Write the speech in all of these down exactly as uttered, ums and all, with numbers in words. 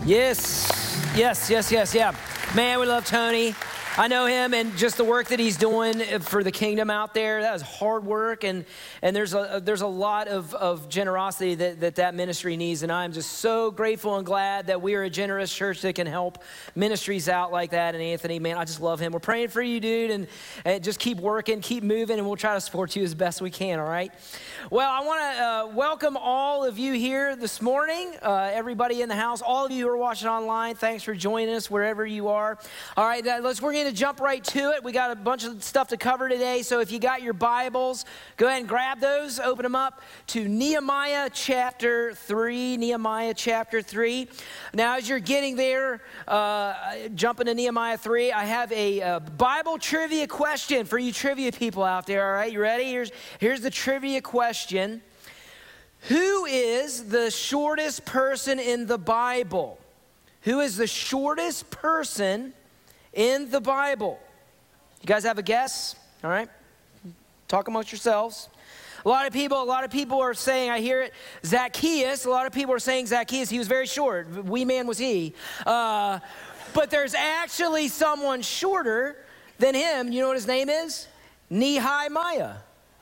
Yes, yes, yes, yes, yeah. Man, we love Tony. I know him and just the work that he's doing for the kingdom out there. That is hard work, and and there's a there's a lot of, of generosity that, that that ministry needs, and I'm just so grateful and glad that we are a generous church that can help ministries out like that. And Anthony, man, I just love him. We're praying for you, dude, and, and just keep working, keep moving, and we'll try to support you as best we can, all right? Well, I want to uh, welcome all of you here this morning, uh, everybody in the house, all of you who are watching online. Thanks for joining us wherever you are. All right, let's we're going to jump right to it. We got a bunch of stuff to cover today, so if you got your Bibles, go ahead and grab those, open them up to Nehemiah chapter three, Nehemiah chapter three. Now, as you're getting there, uh, jumping to Nehemiah three, I have a, a Bible trivia question for you trivia people out there, all right? You ready? Here's, here's the trivia question. Who is the shortest person in the Bible? Who is the shortest person in the Bible? You guys have a guess? All right. Talk amongst yourselves. A lot of people, a lot of people are saying, I hear it, Zacchaeus. A lot of people are saying Zacchaeus. He was very short. Wee man was he. Uh, but there's actually someone shorter than him. You know what his name is? Nehemiah.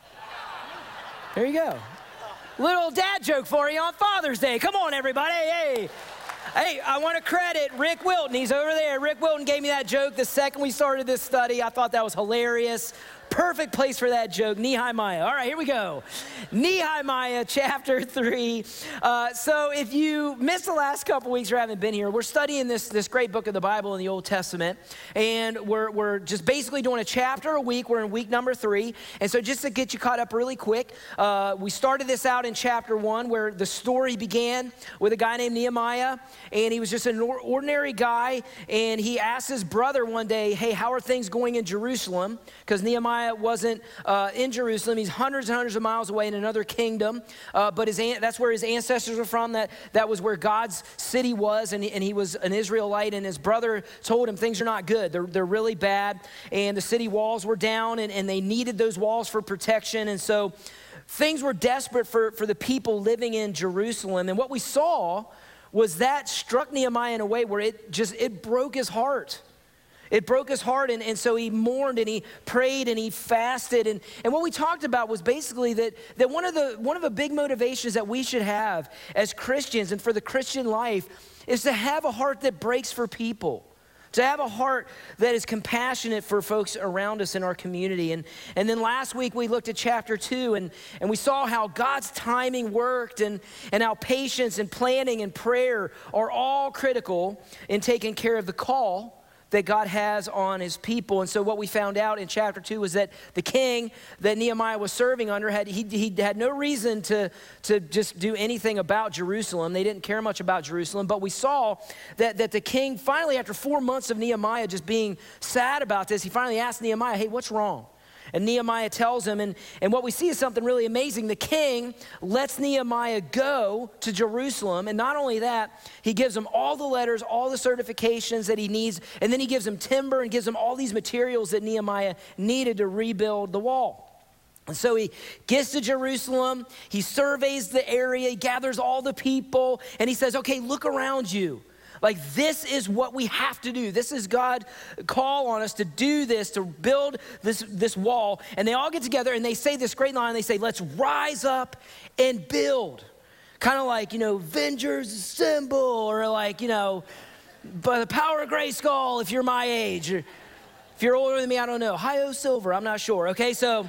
There you go. Little dad joke for you on Father's Day. Come on, everybody. Hey. Hey, I want to credit Rick Wilton. He's over there. Rick Wilton gave me that joke the second we started this study. I thought that was hilarious. Perfect place for that joke, Nehemiah. All right, here we go. Nehemiah chapter three. Uh, so if you missed the last couple weeks or haven't been here, we're studying this, this great book of the Bible in the Old Testament. And we're, we're just basically doing a chapter a week. We're in week number three. And so just to get you caught up really quick, uh, we started this out in chapter one where the story began with a guy named Nehemiah. And he was just an ordinary guy. And he asked his brother one day, hey, how are things going in Jerusalem? Because Nehemiah wasn't uh, in Jerusalem. He's hundreds and hundreds of miles away in another kingdom, uh, but his that's where his ancestors were from. That, that was where God's city was, and he, and he was an Israelite, and his brother told him things are not good. They're, they're really bad, and the city walls were down, and, and they needed those walls for protection, and so things were desperate for, for the people living in Jerusalem, and what we saw was that struck Nehemiah in a way where it just, it broke his heart. It broke his heart, and, and so he mourned, and he prayed, and he fasted. And, and what we talked about was basically that, that one of the one of the big motivations that we should have as Christians and for the Christian life is to have a heart that breaks for people, to have a heart that is compassionate for folks around us in our community. And, and then last week we looked at chapter two, and, and we saw how God's timing worked, and, and how patience and planning and prayer are all critical in taking care of the call that God has on his people. And so what we found out in chapter two was that the king that Nehemiah was serving under, had he, he had no reason to, to just do anything about Jerusalem. They didn't care much about Jerusalem. But we saw that, that the king finally, after four months of Nehemiah just being sad about this, he finally asked Nehemiah, hey, what's wrong? And Nehemiah tells him, and, and what we see is something really amazing. The king lets Nehemiah go to Jerusalem, and not only that, he gives him all the letters, all the certifications that he needs, and then he gives him timber and gives him all these materials that Nehemiah needed to rebuild the wall. And so he gets to Jerusalem, he surveys the area, he gathers all the people, and he says, okay, look around you. Like, this is what we have to do. This is God's call on us to do this, to build this, this wall. And they all get together and they say this great line. They say, let's rise up and build. Kind of like, you know, Avengers Assemble, or like, you know, by the power of Grayskull if you're my age. Or if you're older than me, I don't know. Hi-Yo Silver, I'm not sure. Okay, so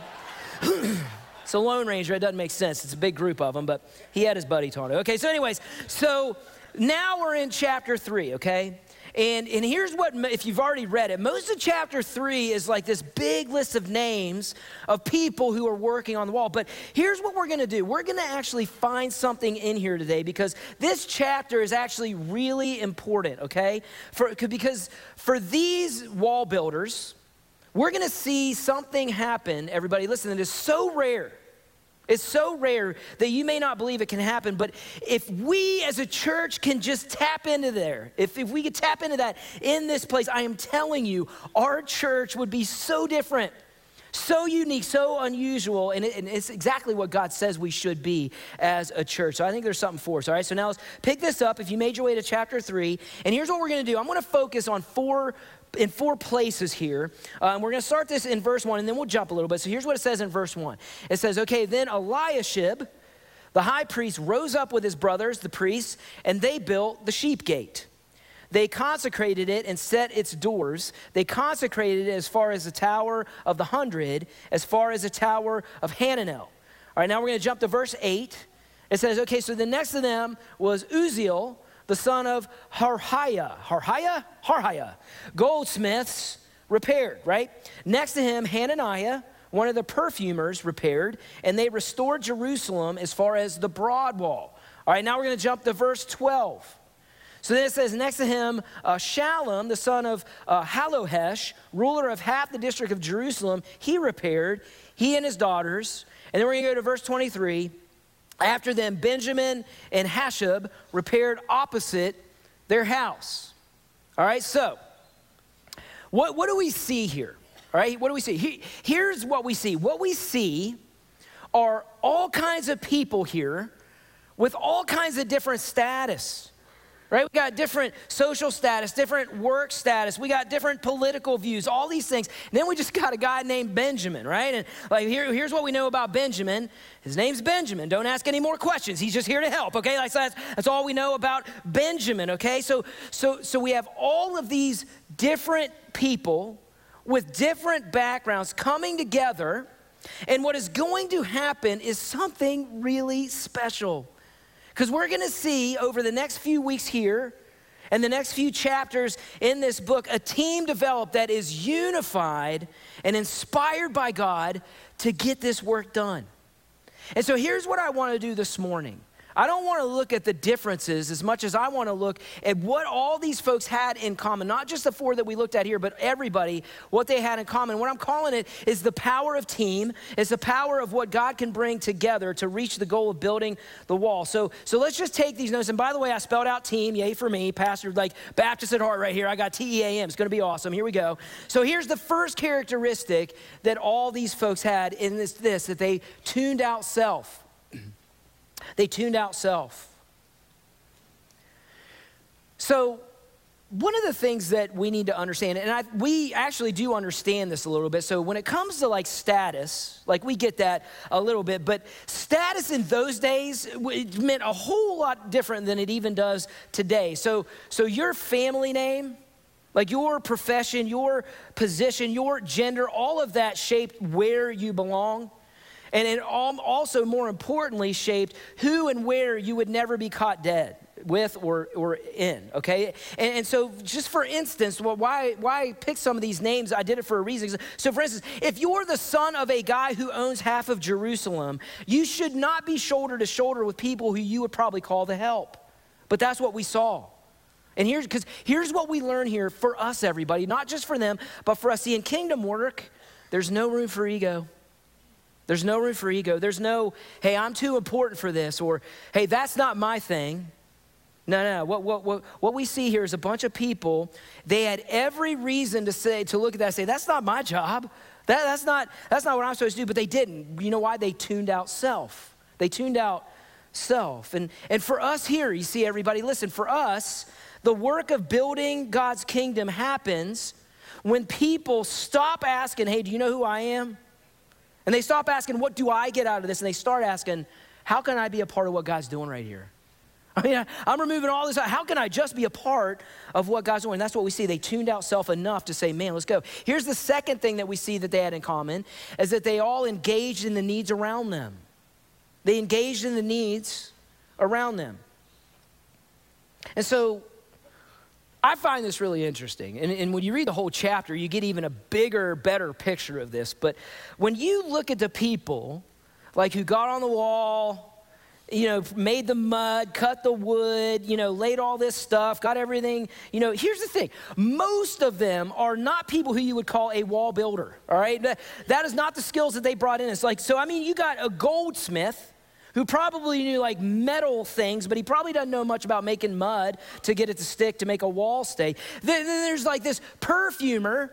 it's a Lone Ranger. It doesn't make sense. It's a big group of them, but he had his buddy Tonto. Okay, so anyways, so now we're in chapter three, okay? And, and here's what, if you've already read it, most of chapter three is like this big list of names of people who are working on the wall. But here's what we're gonna do. We're gonna actually find something in here today, because this chapter is actually really important, okay? For, because for these wall builders, we're gonna see something happen, everybody, listen, that is so rare. It's so rare that you may not believe it can happen, but if we as a church can just tap into there, if, if we could tap into that in this place, I am telling you, our church would be so different. So unique, so unusual, and, it, and it's exactly what God says we should be as a church. So I think there's something for us, all right? So now let's pick this up. If you made your way to chapter three, and here's what we're gonna do. I'm gonna focus on four, in four places here. Uh, and we're gonna start this in verse one, and then we'll jump a little bit. So here's what it says in verse one. It says, okay, then Eliashib, the high priest, rose up with his brothers, the priests, and they built the sheep gate. They consecrated it and set its doors. They consecrated it as far as the Tower of the Hundred, as far as the Tower of Hananel. All right, now we're going to jump to verse eight. It says, okay, so the next of them was Uzziel, the son of Harhiah. Harhiah? Harhiah. Goldsmiths repaired, right? Next to him, Hananiah, one of the perfumers, repaired, and they restored Jerusalem as far as the broad wall. All right, now we're going to jump to verse twelve. So then it says, next to him, uh, Shallum, the son of uh, Halohesh, ruler of half the district of Jerusalem, he repaired, he and his daughters. And then we're going to go to verse twenty-three. After them, Benjamin and Hashab repaired opposite their house. All right, so what, what do we see here? All right, what do we see? He, here's what we see. What we see are all kinds of people here with all kinds of different status. Right? We got different social status, different work status. We got different political views, all these things. And then we just got a guy named Benjamin, right? And like here, here's what we know about Benjamin. His name's Benjamin. Don't ask any more questions. He's just here to help, okay? Like that's, that's all we know about Benjamin, okay? So, so, so we have all of these different people with different backgrounds coming together. And what is going to happen is something really special. Because we're going to see over the next few weeks here and the next few chapters in this book, a team developed that is unified and inspired by God to get this work done. And so here's what I want to do this morning. I don't want to look at the differences as much as I want to look at what all these folks had in common, not just the four that we looked at here, but everybody, what they had in common. What I'm calling it is the power of team. It's the power of what God can bring together to reach the goal of building the wall. So, so let's just take these notes. And by the way, I spelled out team, yay for me, pastor, like Baptist at heart right here. I got T E A M, it's gonna be awesome. Here we go. So here's the first characteristic that all these folks had in this, this that they tuned out self. They tuned out self. So one of the things that we need to understand, and I, we actually do understand this a little bit. So when it comes to like status, like we get that a little bit, but status in those days it meant a whole lot different than it even does today. So, so your family name, like your profession, your position, your gender, all of that shaped where you belong. And it also, more importantly, shaped who and where you would never be caught dead with or, or in, okay? And, and so just for instance, well, why, why I picked some of these names, I did it for a reason. So for instance, if you're the son of a guy who owns half of Jerusalem, you should not be shoulder to shoulder with people who you would probably call to help. But that's what we saw. And here's, because here's what we learn here for us, everybody, not just for them, but for us. See, in kingdom work, there's no room for ego. There's no room for ego. There's no, hey, I'm too important for this, or hey, that's not my thing. No, no, no. What, what, what, what we see here is a bunch of people, they had every reason to say, to look at that and say, that's not my job. That, that's not, that's not what I'm supposed to do, but they didn't. You know why? They tuned out self. They tuned out self. And, and for us here, you see everybody, listen, for us, the work of building God's kingdom happens when people stop asking, hey, do you know who I am? And they stop asking, what do I get out of this? And they start asking, how can I be a part of what God's doing right here? I mean, I'm removing all this. How can I just be a part of what God's doing? And that's what we see. They tuned out self enough to say, man, let's go. Here's the second thing that we see that they had in common is that they all engaged in the needs around them. They engaged in the needs around them. And so I find this really interesting. And, and when you read the whole chapter, you get even a bigger, better picture of this. But when you look at the people, like who got on the wall, you know, made the mud, cut the wood, you know, laid all this stuff, got everything, you know, here's the thing. Most of them are not people who you would call a wall builder, all right? That, that is not the skills that they brought in. It's like, so, I mean, you got a goldsmith who probably knew like metal things, but he probably doesn't know much about making mud to get it to stick, to make a wall stay. Then, then there's like this perfumer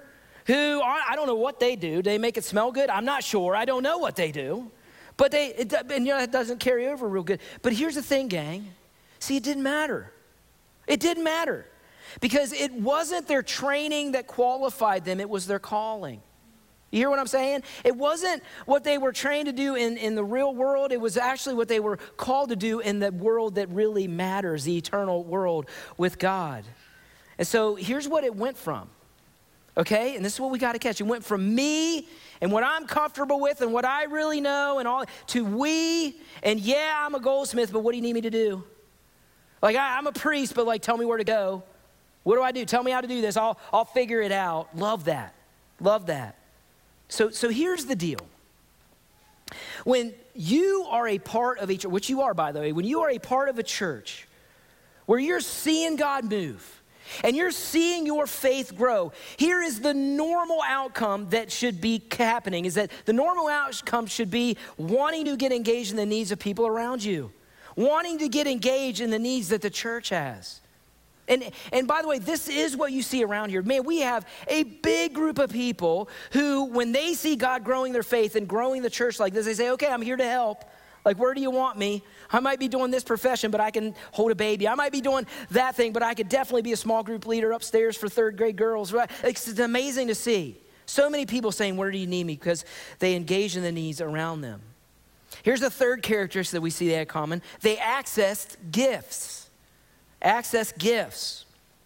who, are, I don't know what they do. Do they make it smell good? I'm not sure. I don't know what they do. But they, it, and you know, it doesn't carry over real good. But here's the thing, gang. See, it didn't matter. It didn't matter. Because it wasn't their training that qualified them, it was their calling. You hear what I'm saying? It wasn't what they were trained to do in, in the real world. It was actually what they were called to do in the world that really matters, the eternal world with God. And so here's what it went from, okay? And this is what we got to catch. It went from me and what I'm comfortable with and what I really know and all, to we, and yeah, I'm a goldsmith, but what do you need me to do? Like, I, I'm a priest, but like, tell me where to go. What do I do? Tell me how to do this. I'll, I'll figure it out. Love that. Love that. So, so here's the deal. When you are a part of a church, which you are, by the way, when you are a part of a church where you're seeing God move and you're seeing your faith grow, here is the normal outcome that should be happening, is that the normal outcome should be wanting to get engaged in the needs of people around you, wanting to get engaged in the needs that the church has. And, and by the way, this is what you see around here. Man, we have a big group of people who, when they see God growing their faith and growing the church like this, they say, okay, I'm here to help. Like, where do you want me? I might be doing this profession, but I can hold a baby. I might be doing that thing, but I could definitely be a small group leader upstairs for third grade girls. Right? It's, it's amazing to see. So many people saying, where do you need me? Because they engage in the needs around them. Here's the third characteristic that we see they had in common. They accessed gifts. Access gifts.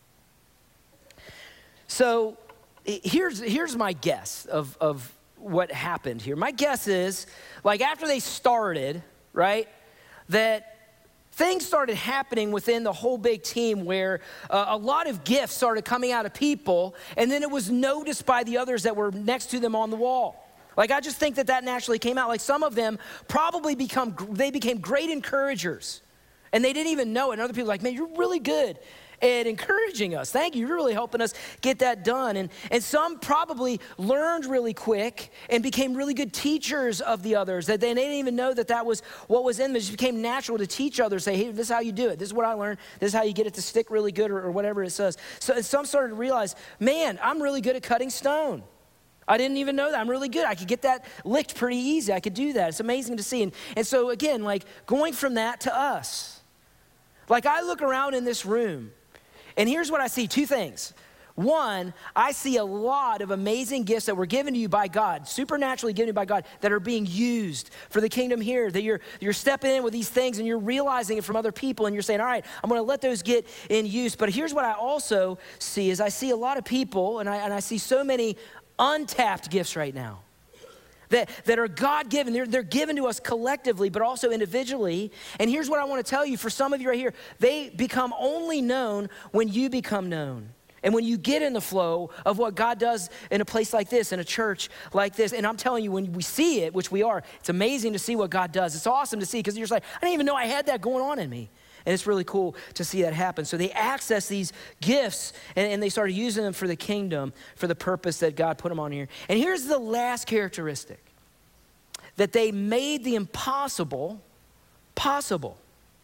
So here's, here's my guess of, of what happened here. My guess is, like after they started, right, that things started happening within the whole big team where uh, a lot of gifts started coming out of people, and then it was noticed by the others that were next to them on the wall. Like, I just think that that naturally came out. Like, some of them probably become, they became great encouragers. And they didn't even know it. And other people are like, man, you're really good at encouraging us. Thank you. You're really helping us get that done. And, and some probably learned really quick and became really good teachers of the others. That they, they didn't even know that that was what was in them. It just became natural to teach others. Say, hey, this is how you do it. This is what I learned. This is how you get it to stick really good, or, or whatever it says. So and some started to realize, man, I'm really good at cutting stone. I didn't even know that. I'm really good. I could get that licked pretty easy. I could do that. It's amazing to see. And, and so again, like going from that to us. Like, I look around in this room, and here's what I see, two things. One, I see a lot of amazing gifts that were given to you by God, supernaturally given to you by God, that are being used for the kingdom here, that you're, you're stepping in with these things and you're realizing it from other people, and you're saying, all right, I'm gonna let those get in use. But here's what I also see is I see a lot of people, and I, and I see so many untapped gifts right now. That, that are God-given. They're, they're given to us collectively, but also individually. And here's what I want to tell you. For some of you right here, they become only known when you become known. And when you get in the flow of what God does in a place like this, in a church like this. And I'm telling you, when we see it, which we are, it's amazing to see what God does. It's awesome to see, because you're just like, I didn't even know I had that going on in me. And it's really cool to see that happen. So they access these gifts, and, and they started using them for the kingdom, for the purpose that God put them on here. And here's the last characteristic, that they made the impossible possible.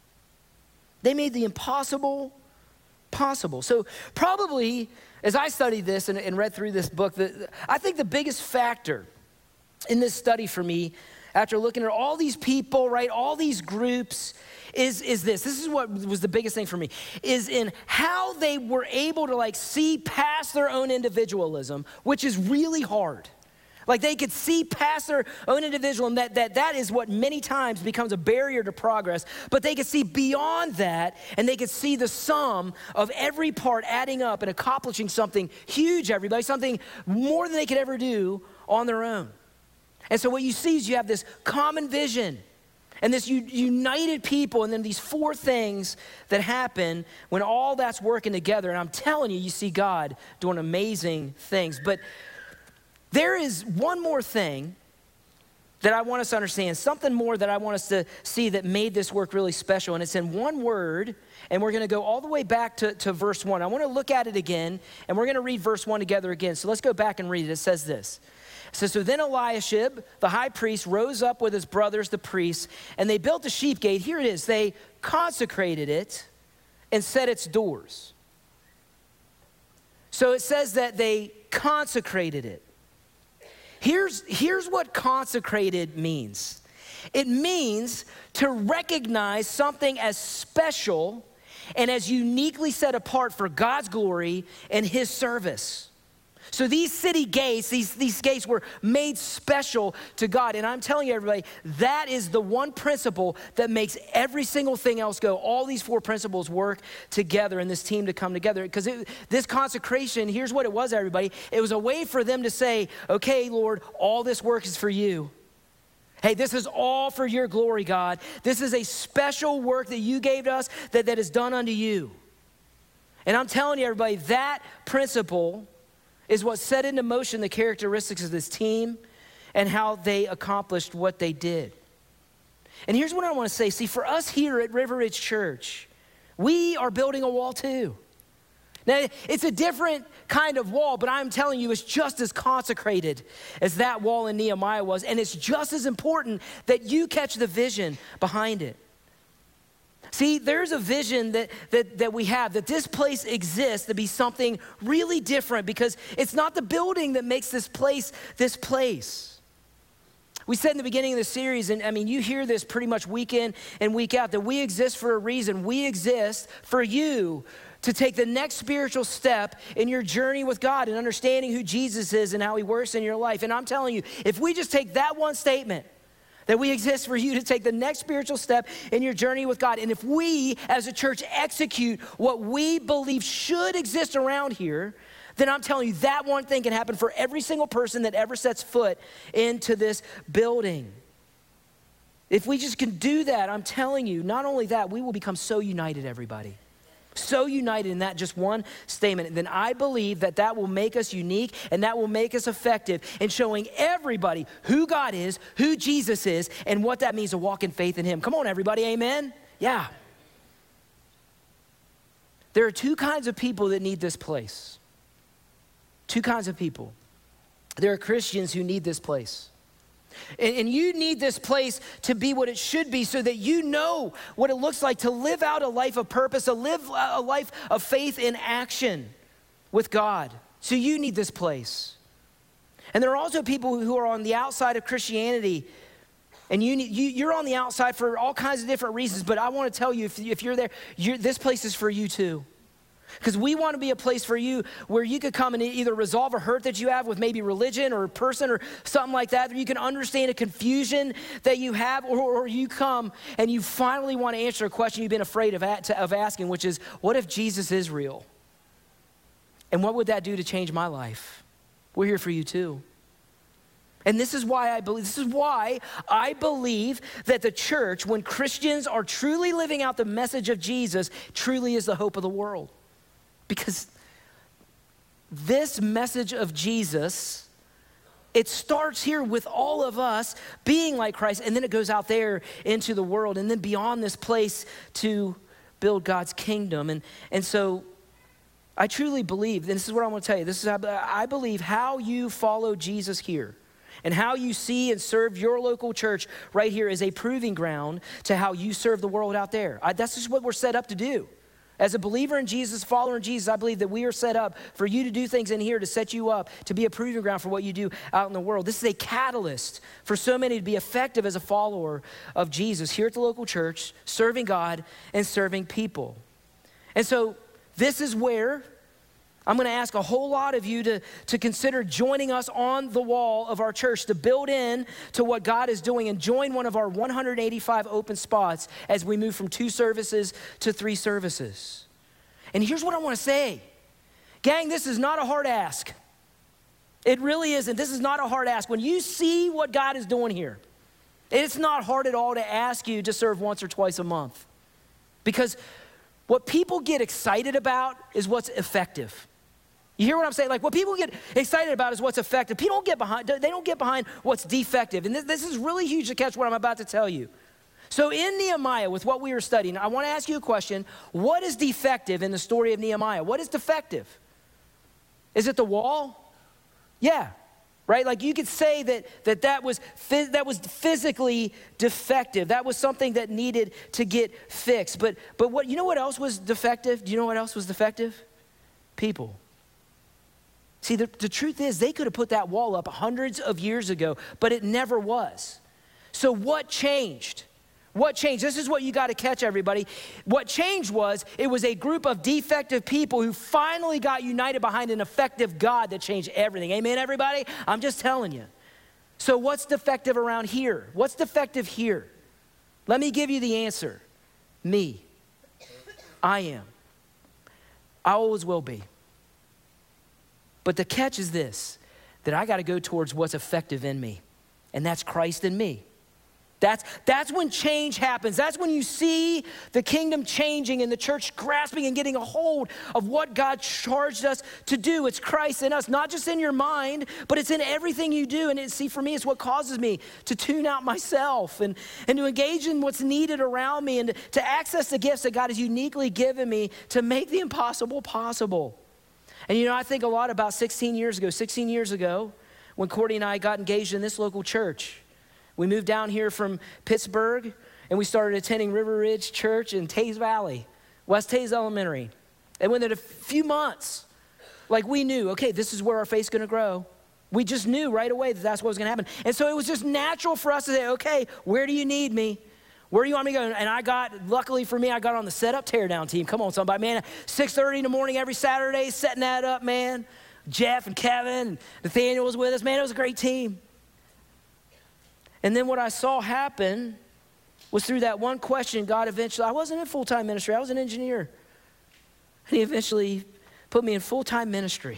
They made the impossible possible. So probably, as I studied this and, and read through this book, the, I think the biggest factor in this study for me, after looking at all these people, right, all these groups, is, is this. This is what was the biggest thing for me, is in how they were able to like see past their own individualism, which is really hard. Like, they could see past their own individualism, that, that that is what many times becomes a barrier to progress. But they could see beyond that, and they could see the sum of every part adding up and accomplishing something huge, everybody, something more than they could ever do on their own. And so what you see is you have this common vision and this u- united people, and then these four things that happen when all that's working together. And I'm telling you, you see God doing amazing things. But there is one more thing that I want us to understand, something more that I want us to see that made this work really special. And it's in one word, and we're gonna go all the way back to, to verse one. I wanna look at it again, and we're gonna read verse one together again. So let's go back and read it. It says this. It says, so then Eliashib, the high priest, rose up with his brothers, the priests, and they built a sheep gate. Here it is. They consecrated it and set its doors. So it says that they consecrated it. Here's, here's what consecrated means. It means to recognize something as special and as uniquely set apart for God's glory and his service. So these city gates, these, these gates were made special to God. And I'm telling you, everybody, that is the one principle that makes every single thing else go. All these four principles work together in this team to come together. Because this consecration, here's what it was, everybody. It was a way for them to say, okay, Lord, all this work is for you. Hey, this is all for your glory, God. This is a special work that you gave to us that, that is done unto you. And I'm telling you, everybody, that principle is what set into motion the characteristics of this team and how they accomplished what they did. And here's what I want to say. See, for us here at River Ridge Church, we are building a wall too. Now, it's a different kind of wall, but I'm telling you, it's just as consecrated as that wall in Nehemiah was, and it's just as important that you catch the vision behind it. See, there's a vision that, that, that we have, that this place exists to be something really different, because it's not the building that makes this place this place. We said in the beginning of the series, and I mean, you hear this pretty much week in and week out, that we exist for a reason. We exist for you to take the next spiritual step in your journey with God and understanding who Jesus is and how he works in your life. And I'm telling you, if we just take that one statement, that we exist for you to take the next spiritual step in your journey with God. And if we as a church execute what we believe should exist around here, then I'm telling you that one thing can happen for every single person that ever sets foot into this building. If we just can do that, I'm telling you, not only that, we will become so united, everybody. So united in that just one statement. And then I believe that that will make us unique and that will make us effective in showing everybody who God is, who Jesus is, and what that means to walk in faith in him. Come on, everybody, amen? Yeah. There are two kinds of people that need this place. Two kinds of people. There are Christians who need this place. And, and you need this place to be what it should be so that you know what it looks like to live out a life of purpose, to live a life of faith in action with God. So you need this place. And there are also people who are on the outside of Christianity, and you need, you, you're on the outside for all kinds of different reasons, but I want to tell you, if, if you're there, you're, this place is for you too. Because we want to be a place for you where you could come and either resolve a hurt that you have with maybe religion or a person or something like that, or you can understand a confusion that you have, or, or you come and you finally want to answer a question you've been afraid of, of asking, which is, what if Jesus is real? And what would that do to change my life? We're here for you too. And this is why I believe, this is why I believe that the church, when Christians are truly living out the message of Jesus, truly is the hope of the world. Because this message of Jesus, it starts here with all of us being like Christ, and then it goes out there into the world, and then beyond this place to build God's kingdom. And, and so I truly believe, and this is what I want to tell you, this is how I believe how you follow Jesus here and how you see and serve your local church right here is a proving ground to how you serve the world out there. I, that's just what we're set up to do. As a believer in Jesus, follower in Jesus, I believe that we are set up for you to do things in here to set you up, to be a proving ground for what you do out in the world. This is a catalyst for so many to be effective as a follower of Jesus here at the local church, serving God and serving people. And so this is where I'm going to ask a whole lot of you to, to consider joining us on the wall of our church to build in to what God is doing and join one of our one hundred eighty-five open spots as we move from two services to three services. And here's what I want to say. Gang, this is not a hard ask. It really isn't. This is not a hard ask. When you see what God is doing here, it's not hard at all to ask you to serve once or twice a month. Because what people get excited about is what's effective. You hear what I'm saying? Like, what people get excited about is what's effective. People don't get behind, they don't get behind what's defective. And this, this is really huge to catch what I'm about to tell you. So in Nehemiah, with what we were studying, I want to ask you a question. What is defective in the story of Nehemiah? What is defective? Is it the wall? Yeah, right? Like you could say that that, that, was, that was physically defective. That was something that needed to get fixed. But, but what, you know what else was defective? Do you know what else was defective? People. See, the, the truth is they could have put that wall up hundreds of years ago, but it never was. So what changed? What changed? This is what you got to catch, everybody. What changed was it was a group of defective people who finally got united behind an effective God that changed everything. Amen, everybody? I'm just telling you. So what's defective around here? What's defective here? Let me give you the answer. Me. I am. I always will be. But the catch is this, that I got to go towards what's effective in me, and that's Christ in me. That's, that's when change happens. That's when you see the kingdom changing and the church grasping and getting a hold of what God charged us to do. It's Christ in us, not just in your mind, but it's in everything you do. And it, see, for me, it's what causes me to tune out myself and, and to engage in what's needed around me and to, to access the gifts that God has uniquely given me to make the impossible possible. And you know, I think a lot about sixteen years ago, sixteen years ago, when Courtney and I got engaged in this local church. We moved down here from Pittsburgh, and we started attending River Ridge Church in Taze Valley, West Taze Elementary. And within a few months, like we knew, okay, this is where our faith's gonna grow. We just knew right away that that's what was gonna happen. And so it was just natural for us to say, okay, where do you need me? Where do you want me to go? And I got, luckily for me, I got on the set up tear down team. Come on, somebody, man. six thirty in the morning every Saturday, setting that up, man. Jeff and Kevin and Nathaniel was with us. Man, it was a great team. And then what I saw happen was through that one question, God eventually, I wasn't in full-time ministry, I was an engineer. And he eventually put me in full-time ministry.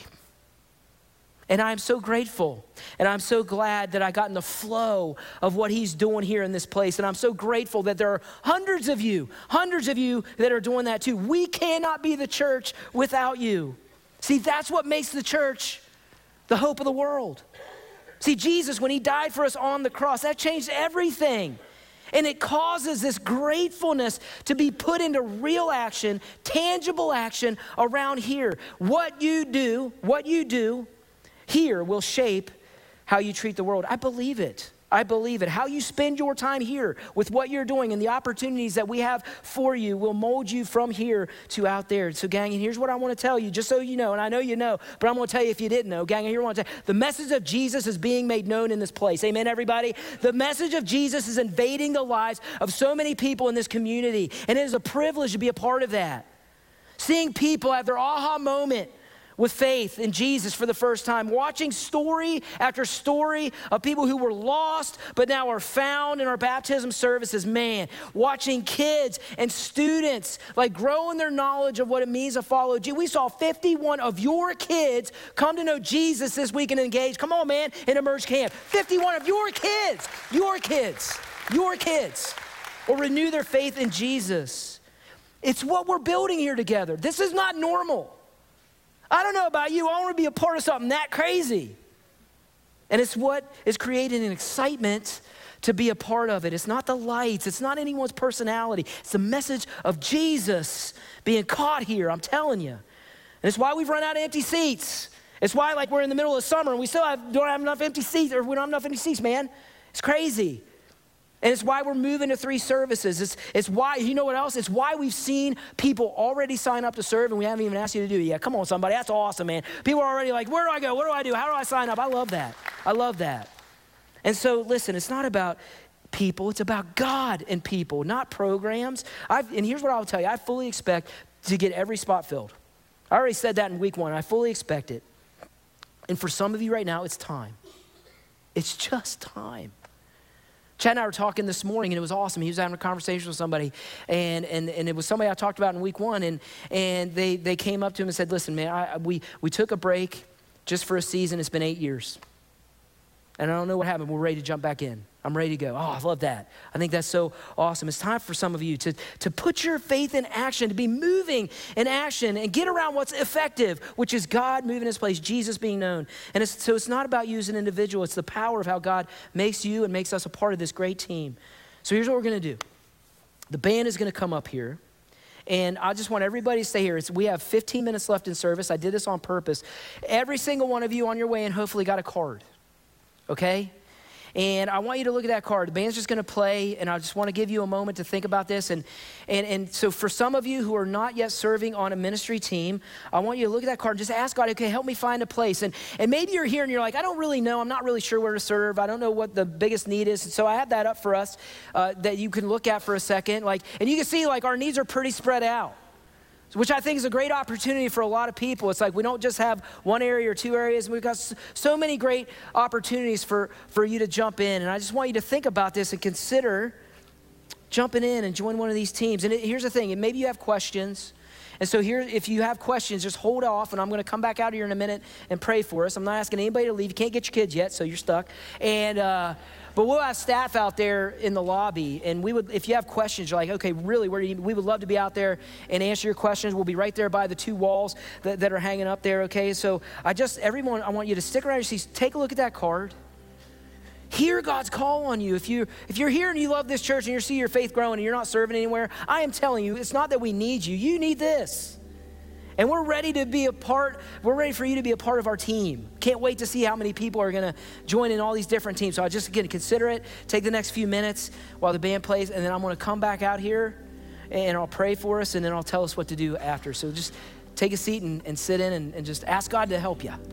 And I'm so grateful, and I'm so glad that I got in the flow of what he's doing here in this place. And I'm so grateful that there are hundreds of you, hundreds of you that are doing that too. We cannot be the church without you. See, that's what makes the church the hope of the world. See, Jesus, when he died for us on the cross, that changed everything. And it causes this gratefulness to be put into real action, tangible action around here. What you do, what you do here will shape how you treat the world. I believe it. I believe it. How you spend your time here with what you're doing and the opportunities that we have for you will mold you from here to out there. So gang, and here's what I want to tell you, just so you know, and I know you know, but I'm going to tell you if you didn't know. Gang, and here I want to tell you, the message of Jesus is being made known in this place. Amen, everybody? The message of Jesus is invading the lives of so many people in this community, and it is a privilege to be a part of that. Seeing people have their aha moment with faith in Jesus for the first time, watching story after story of people who were lost but now are found in our baptism services, man, watching kids and students like grow in their knowledge of what it means to follow Jesus. We saw fifty-one of your kids come to know Jesus this week and engage. Come on, man, in Emerge Camp. fifty-one of your kids, your kids, your kids will renew their faith in Jesus. It's what we're building here together. This is not normal. I don't know about you, I want to be a part of something that crazy. And it's what is creating an excitement to be a part of it. It's not the lights, it's not anyone's personality. It's the message of Jesus being caught here, I'm telling you. And it's why we've run out of empty seats. It's why like we're in the middle of summer and we still have, don't have enough empty seats, or we don't have enough empty seats, man. It's crazy. And it's why we're moving to three services. It's, it's why, you know what else? It's why we've seen people already sign up to serve and we haven't even asked you to do it yet. Come on, somebody, that's awesome, man. People are already like, where do I go? What do I do? How do I sign up? I love that. I love that. And so listen, it's not about people, it's about God and people, not programs. I've, and here's what I'll tell you, I fully expect to get every spot filled. I already said that in week one, I fully expect it. And for some of you right now, it's time. It's just time. Chad and I were talking this morning, and it was awesome. He was having a conversation with somebody, and and, and it was somebody I talked about in week one, and and they they came up to him and said, listen, man, I, we, we took a break just for a season. It's been eight years. And I don't know what happened. We're ready to jump back in. I'm ready to go. Oh, I love that. I think that's so awesome. It's time for some of you to, to put your faith in action, to be moving in action and get around what's effective, which is God moving his place, Jesus being known. And it's, so it's not about you as an individual. It's the power of how God makes you and makes us a part of this great team. So here's what we're going to do. The band is going to come up here. And I just want everybody to stay here. It's, we have fifteen minutes left in service. I did this on purpose. Every single one of you on your way in hopefully got a card. Okay? And I want you to look at that card. The band's just going to play, and I just want to give you a moment to think about this. And, and, and so for some of you who are not yet serving on a ministry team, I want you to look at that card and just ask God, okay, help me find a place. And, and maybe you're here and you're like, I don't really know. I'm not really sure where to serve. I don't know what the biggest need is. And so I have that up for us uh, that you can look at for a second. Like, and you can see like our needs are pretty spread out, which I think is a great opportunity for a lot of people. It's like we don't just have one area or two areas. We've got so many great opportunities for, for you to jump in. And I just want you to think about this and consider jumping in and join one of these teams. And it, here's the thing, and maybe you have questions. And so here, if you have questions, just hold off, and I'm going to come back out here in a minute and pray for us. I'm not asking anybody to leave. You can't get your kids yet, so you're stuck. And uh, but we'll have staff out there in the lobby, and we would, if you have questions, you're like, okay, really, where do you, we would love to be out there and answer your questions. We'll be right there by the two walls that, that are hanging up there. Okay, so I just everyone, I want you to stick around your seats. Take a look at that card. Hear God's call on you. If you if you're here and you love this church and you see your faith growing and you're not serving anywhere, I am telling you, it's not that we need you. You need this. And we're ready to be a part, we're ready for you to be a part of our team. Can't wait to see how many people are going to join in all these different teams. So I just, again, consider it. Take the next few minutes while the band plays, and then I'm going to come back out here and I'll pray for us, and then I'll tell us what to do after. So just take a seat and, and sit in and, and just ask God to help you.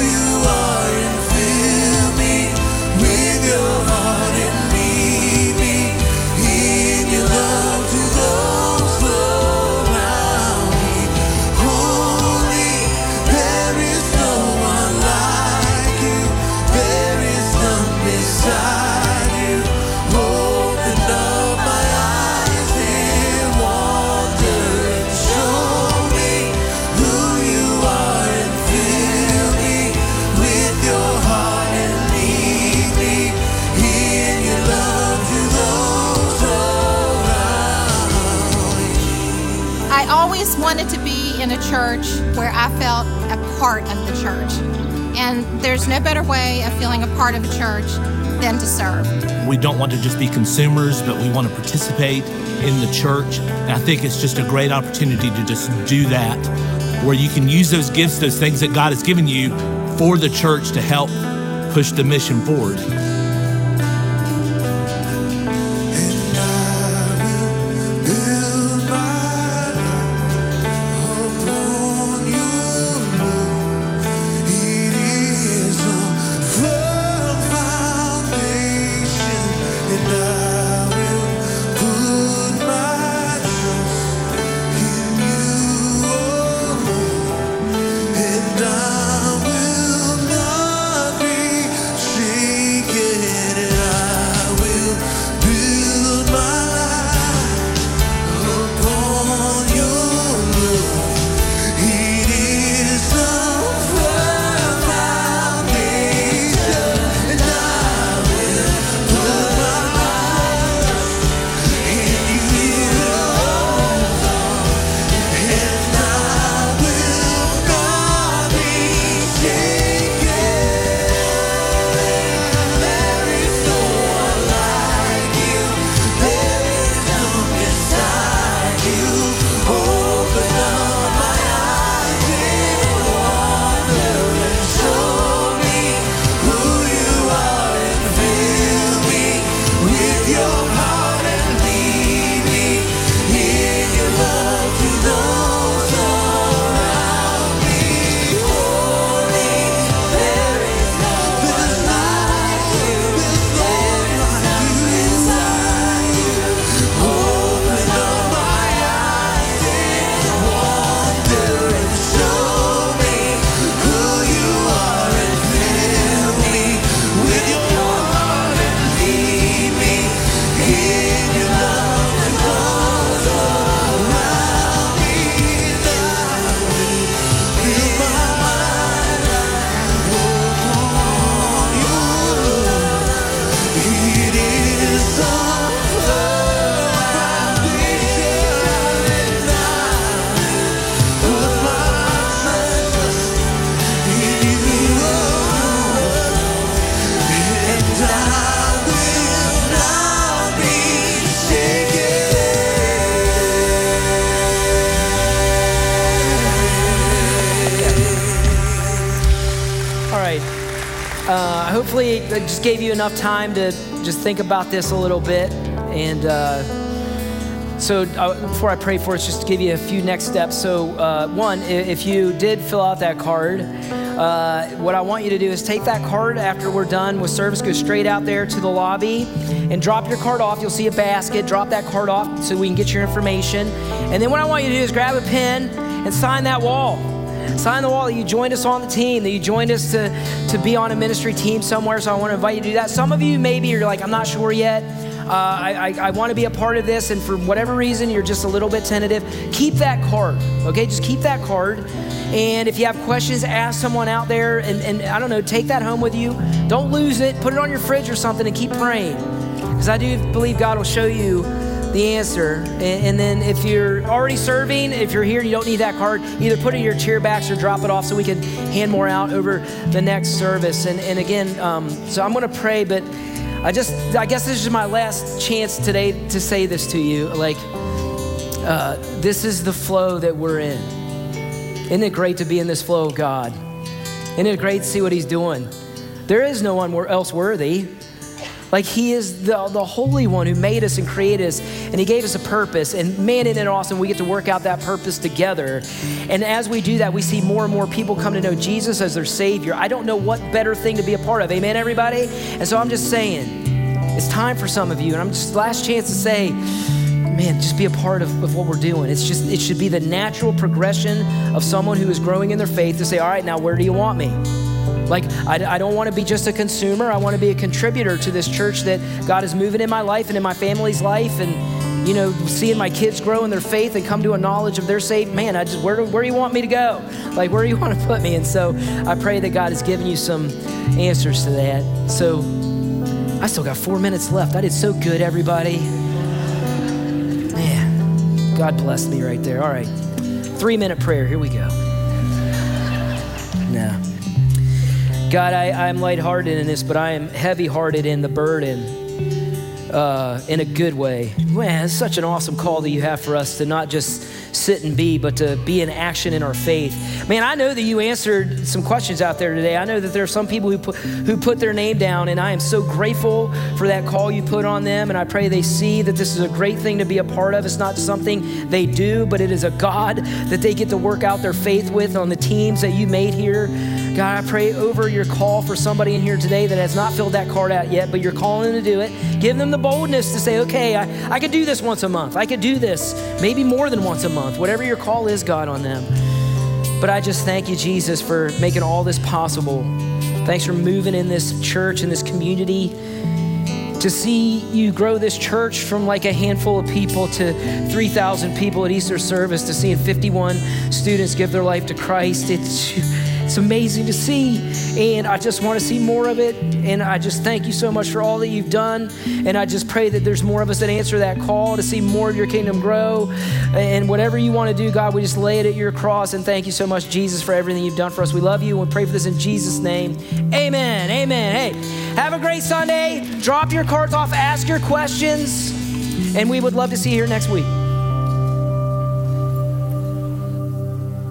With your heart and lead me. a church where I felt a part of the church. And there's no better way of feeling a part of a church than to serve. We don't want to just be consumers, but we want to participate in the church. And I think it's just a great opportunity to just do that, where you can use those gifts, those things that God has given you for the church to help push the mission forward. Uh, hopefully it just gave you enough time to just think about this a little bit. And uh, so uh, before I pray for us, just to give you a few next steps. So uh, one, if you did fill out that card, uh, what I want you to do is take that card after we're done with service, go straight out there to the lobby and drop your card off. You'll see a basket, drop that card off so we can get your information. And then what I want you to do is grab a pen and sign that wall. Sign the wall that you joined us on the team, that you joined us to, to be on a ministry team somewhere. So I want to invite you to do that. Some of you maybe you're like, I'm not sure yet. Uh, I, I, I want to be a part of this, and for whatever reason, you're just a little bit tentative. Keep that card, okay? Just keep that card. And if you have questions, ask someone out there, and, and I don't know, take that home with you. Don't lose it. Put it on your fridge or something and keep praying, because I do believe God will show you the answer. And, and then if you're already serving, if you're here and you don't need that card, either put it in your chair backs or drop it off so we can hand more out over the next service. And, and again, um, so I'm going to pray, but I just, I guess this is my last chance today to say this to you. Like, uh, this is the flow that we're in. Isn't it great to be in this flow of God? Isn't it great to see what he's doing? There is no one else worthy. Like, he is the, the Holy One who made us and created us, and he gave us a purpose. And man, isn't it awesome? We get to work out that purpose together. And as we do that, we see more and more people come to know Jesus as their Savior. I don't know what better thing to be a part of. Amen, everybody? And so I'm just saying, it's time for some of you, and I'm just last chance to say, man, just be a part of, of what we're doing. It's just, it should be the natural progression of someone who is growing in their faith to say, all right, now where do you want me? Like, I, I don't want to be just a consumer. I want to be a contributor to this church that God is moving in my life and in my family's life, and, you know, seeing my kids grow in their faith and come to a knowledge of their faith. Man, I just, where, where do you want me to go? Like, where do you want to put me? And so I pray that God has given you some answers to that. So I still got four minutes left. I did so good, everybody. Man, God blessed me right there. All right. Three minute prayer, here we go. No. God, I, I'm lighthearted in this, but I am heavy-hearted in the burden uh, in a good way. Man, it's such an awesome call that you have for us to not just sit and be, but to be in action in our faith. Man, I know that you answered some questions out there today. I know that there are some people who put, who put their name down, and I am so grateful for that call you put on them, and I pray they see that this is a great thing to be a part of. It's not something they do, but it is a God that they get to work out their faith with on the teams that you made here. God, I pray over your call for somebody in here today that has not filled that card out yet, but you're calling them to do it. Give them the boldness to say, okay, I, I could do this once a month. I could do this maybe more than once a month, whatever your call is, God, on them. But I just thank you, Jesus, for making all this possible. Thanks for moving in this church, in this community, to see you grow this church from like a handful of people to three thousand people at Easter service, to seeing fifty-one students give their life to Christ. It's It's amazing to see, and I just want to see more of it, and I just thank you so much for all that you've done, and I just pray that there's more of us that answer that call to see more of your kingdom grow, and whatever you want to do, God, we just lay it at your cross, and thank you so much, Jesus, for everything you've done for us. We love you, and we pray for this in Jesus' name. Amen, amen. Hey, have a great Sunday. Drop your cards off, ask your questions, and we would love to see you here next week.